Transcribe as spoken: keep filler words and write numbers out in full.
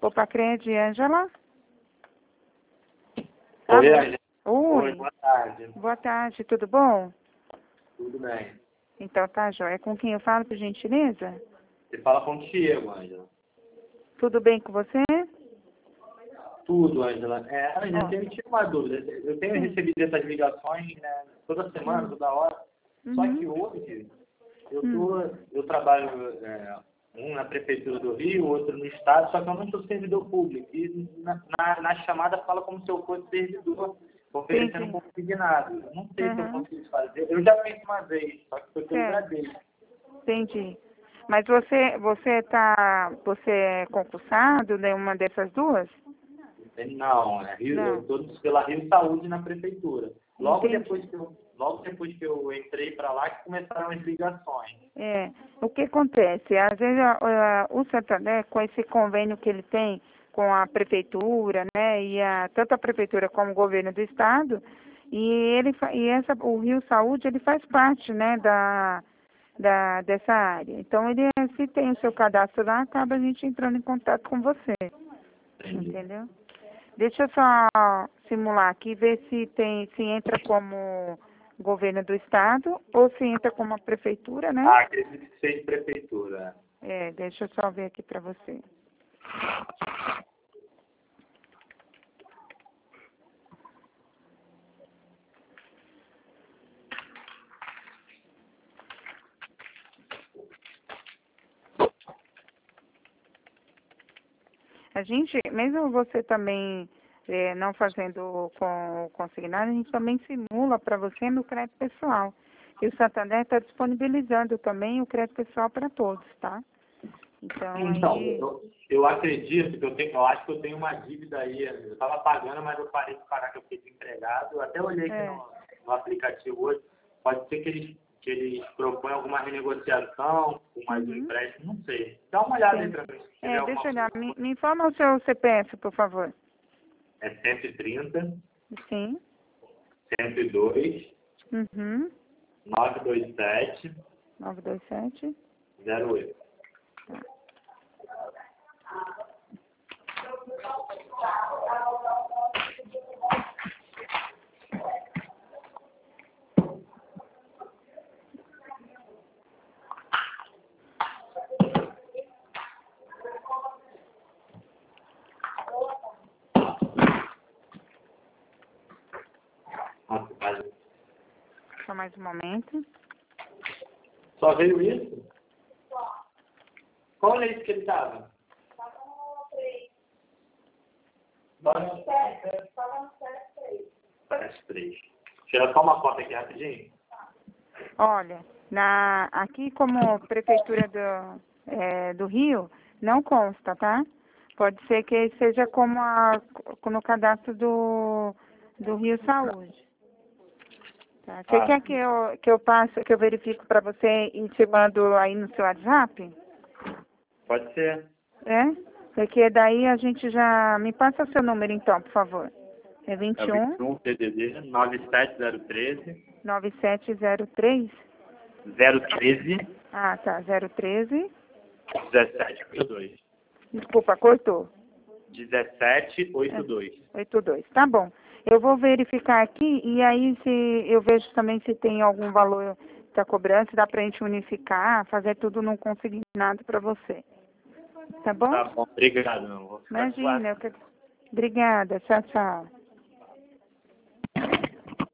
Copacred, Ângela? Oi, Ângela. Oi. Oi, boa tarde. Boa tarde, tudo bom? Tudo bem. Então tá, joia. Com quem eu falo, por gentileza? Você fala contigo, Ângela. Tudo bem com você? Tudo, Ângela. É, Ângela, Ó. eu tenho uma dúvida. Eu tenho Sim. recebido essas ligações, né, toda semana, Hum. toda hora. Só Uhum. que hoje eu, Hum. tô, eu trabalho é, um na Prefeitura do Rio, outro no Estado, só que eu não sou servidor público. E na, na, na chamada fala como se eu fosse servidor, oferecendo Entendi. um consignado. Eu não sei se eu Uhum. consigo fazer. Eu já fiz uma vez, só que foi pelo Certo. Bradesco. Entendi. Mas você, você tá, você é concursado em uma dessas duas? Não, é Rio, eu Não. estou pela Rio Saúde na prefeitura. Logo Entendi. depois que eu, logo depois que eu entrei para lá, que começaram as ligações. É, o que acontece? Às vezes a- a- o Santander, com esse convênio que ele tem com a prefeitura, né, e a, tanto a prefeitura como o governo do estado, e ele fa- e essa, o Rio Saúde, ele faz parte, né, da, da dessa área. Então ele, se tem o seu cadastro lá, acaba a gente entrando em contato com você, Entendi. entendeu? Deixa eu só simular aqui, ver se tem, se entra como governo do estado ou se entra como a prefeitura, né? Ah, acredito que seja prefeitura. É, deixa eu só ver aqui para você. A gente, mesmo você também é, não fazendo com consignado, a gente também simula para você no crédito pessoal. E o Santander está disponibilizando também o crédito pessoal para todos, tá? Então, Então, aí... eu, eu acredito que eu tenho, eu acho que eu tenho uma dívida aí. Eu estava pagando, mas eu parei de pagar que eu fiquei desempregado. Eu até olhei aqui É, no, no aplicativo hoje. Pode ser que eles, que eles proponham alguma renegociação com mais um uhum, empréstimo, não sei. Dá uma olhada aí entendi. para mim, se tiver É, alguma deixa eu olhar. coisa. Me, me informa o seu C P F, por favor. É cento e trinta, Sim. cento e dois, Uhum. nove dois sete, nove dois sete. zero oito. Tá. Nossa, mas Só mais um momento. só veio isso? Qual leite que ele estava? Estava no S três. Tira só uma foto aqui rapidinho. Olha, na, aqui como Prefeitura do, é, do Rio, não consta, tá? Pode ser que seja como a, no cadastro do, do Rio Saúde. Tá? Você Ah, quer que eu, que eu passe, que eu verifico para você e te mando aí no seu WhatsApp? pode ser. É? Porque daí a gente já... Me passa seu número então, por favor. É É vinte o e um, vinte e um T D D nove sete zero um três nove sete zero três. zero treze Ah, tá. zero um três. dezessete oitenta e dois. Desculpa, cortou. dezessete oitenta e dois. oitenta e dois. Tá bom. Eu vou verificar aqui e aí se eu vejo também se tem algum valor da cobrança, dá pra gente unificar, fazer tudo num consignado para você. Tá bom? Tá bom, obrigado. Não. Vou ficar Imagina. Eu que... Obrigada. Tchau, tchau.